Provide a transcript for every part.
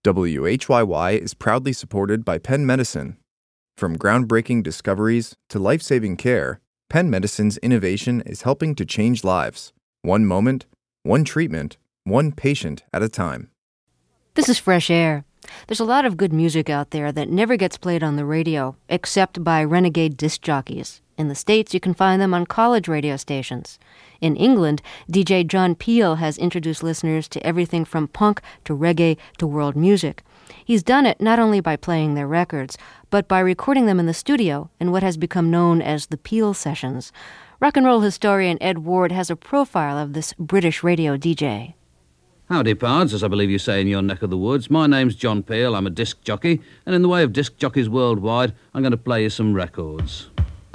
WHYY is proudly supported by Penn Medicine. From groundbreaking discoveries to life-saving care, Penn Medicine's innovation is helping to change lives. One moment, one treatment, one patient at a time. This is Fresh Air. There's a lot of good music out there that never gets played on the radio, except by renegade disc jockeys. In the States, you can find them on college radio stations. In England, DJ John Peel has introduced listeners to everything from punk to reggae to world music. He's done it not only by playing their records, but by recording them in the studio in what has become known as the Peel Sessions. Rock and roll historian Ed Ward has a profile of this British radio DJ. Howdy, pards, as I believe you say in your neck of the woods. My name's John Peel, I'm a disc jockey, and in the way of disc jockeys worldwide, I'm going to play you some records.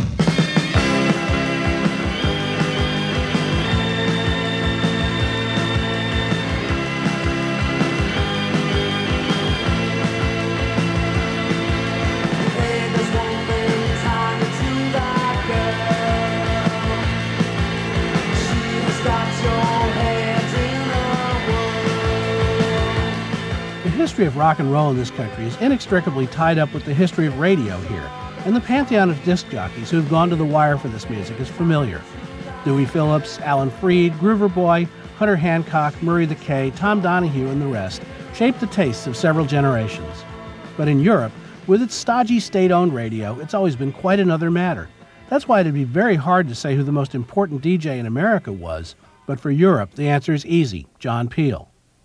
The history of rock and roll in this country is inextricably tied up with the history of radio here, and the pantheon of disc jockeys who have gone to the wire for this music is familiar. Dewey Phillips, Alan Freed, Groover Boy, Hunter Hancock, Murray the K, Tom Donahue, and the rest shaped the tastes of several generations. But in Europe, with its stodgy state-owned radio, it's always been quite another matter. That's why it'd be very hard to say who the most important DJ in America was, but for Europe, the answer is easy: John Peel.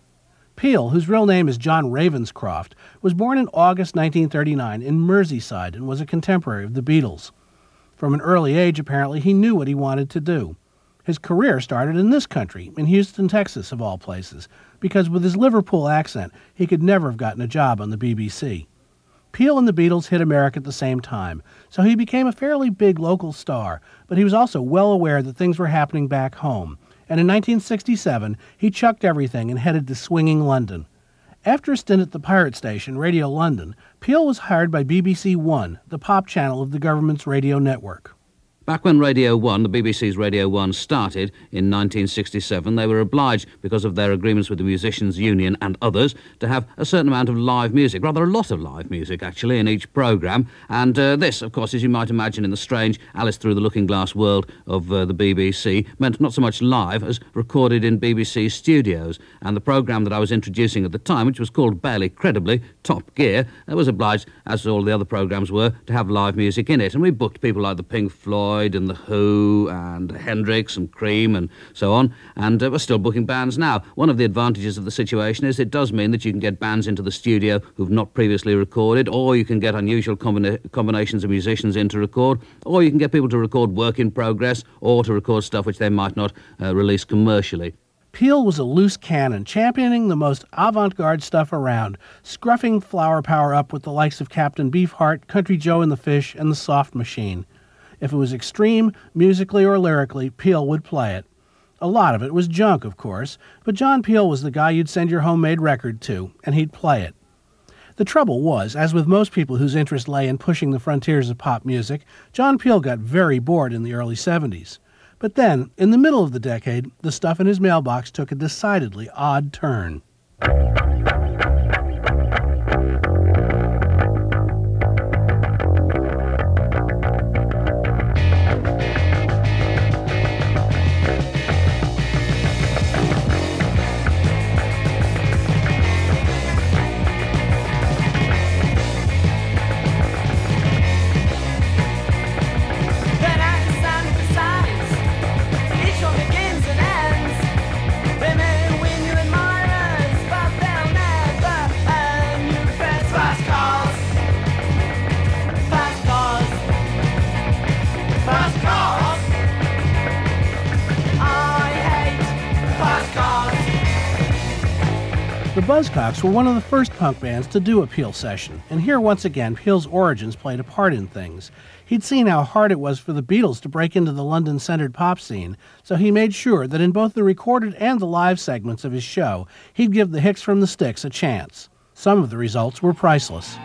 Peel, whose real name is John Ravenscroft, was born in August 1939 in Merseyside and was a contemporary of the Beatles. From an early age, apparently, he knew what he wanted to do. His career started in this country, in Houston, Texas, of all places, because with his Liverpool accent, he could never have gotten a job on the BBC. Peel and the Beatles hit America at the same time, so he became a fairly big local star, but he was also well aware that things were happening back home, and in 1967, he chucked everything and headed to swinging London. After a stint at the pirate station, Radio London, Peel was hired by BBC One, the pop channel of the government's radio network. Back when Radio 1, the BBC's Radio 1, started in 1967, they were obliged, because of their agreements with the Musicians' Union and others, to have a certain amount of live music, rather a lot of live music, actually, in each programme. And this, of course, as you might imagine, in the strange Alice Through the Looking Glass world of the BBC, meant not so much live as recorded in BBC studios. And the programme that I was introducing at the time, which was called barely credibly Top Gear, was obliged, as all the other programmes were, to have live music in it. And we booked people like the Pink Floyd and the Who and Hendrix and Cream and so on, and we're still booking bands now. One of the advantages of the situation is it does mean that you can get bands into the studio who've not previously recorded, or you can get unusual combinations of musicians in to record, or you can get people to record work in progress, or to record stuff which they might not release commercially. Peel was a loose cannon, championing the most avant-garde stuff around, scruffing flower power up with the likes of Captain Beefheart, Country Joe and the Fish, and the Soft Machine. If it was extreme, musically or lyrically, Peel would play it. A lot of it was junk, of course, but John Peel was the guy you'd send your homemade record to, and he'd play it. The trouble was, as with most people whose interest lay in pushing the frontiers of pop music, John Peel got very bored in the early 70s. But then, in the middle of the decade, the stuff in his mailbox took a decidedly odd turn. The Buzzcocks were one of the first punk bands to do a Peel session, and here once again Peel's origins played a part in things. He'd seen how hard it was for the Beatles to break into the London-centered pop scene, so he made sure that in both the recorded and the live segments of his show, he'd give the Hicks from the Sticks a chance. Some of the results were priceless.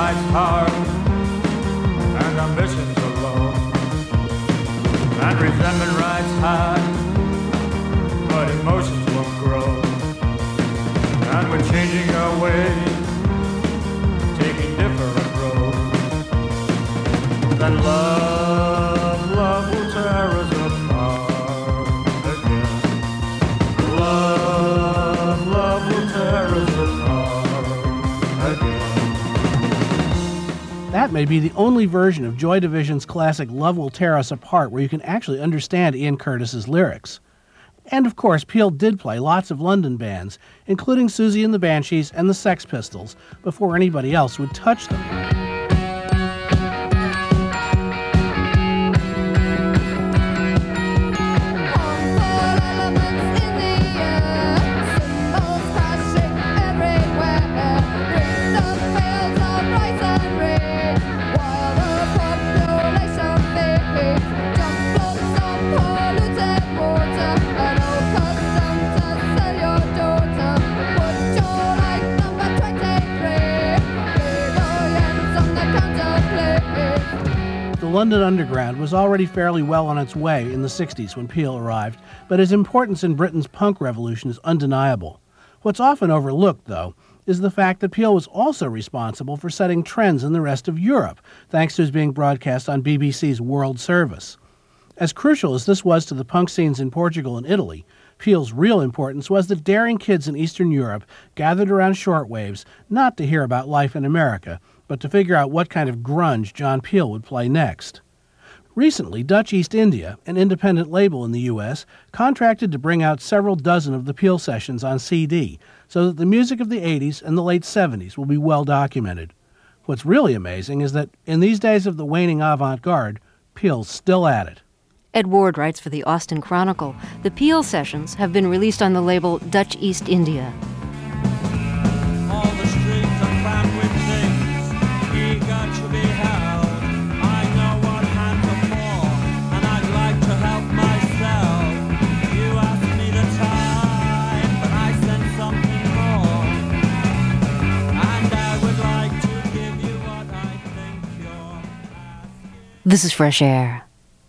rides hard, and ambitions are low, and resentment rides high, but emotions won't grow. And we're changing our ways, taking different roads. Then love will tear us apart again. Love will tear us apart again. That may be the only version of Joy Division's classic Love Will Tear Us Apart where you can actually understand Ian Curtis's lyrics. And of course, Peel did play lots of London bands, including Susie and the Banshees and the Sex Pistols, before anybody else would touch them. The London Underground was already fairly well on its way in the 60s when Peel arrived, but his importance in Britain's punk revolution is undeniable. What's often overlooked, though, is the fact that Peel was also responsible for setting trends in the rest of Europe, thanks to his being broadcast on BBC's World Service. As crucial as this was to the punk scenes in Portugal and Italy, Peel's real importance was that daring kids in Eastern Europe gathered around shortwaves not to hear about life in America, but to figure out what kind of grunge John Peel would play next. Recently, Dutch East India, an independent label in the U.S., contracted to bring out several dozen of the Peel sessions on CD, so that the music of the 80s and the late 70s will be well documented. What's really amazing is that in these days of the waning avant-garde, Peel's still at it. Ed Ward writes for the Austin Chronicle. The Peel sessions have been released on the label Dutch East India. All the streets are crammed with things, eager to be held. I know what hands are for, and I'd like to help myself. You asked me the time, but I sent something more. And I would like to give you what I think you're asking. This is Fresh Air.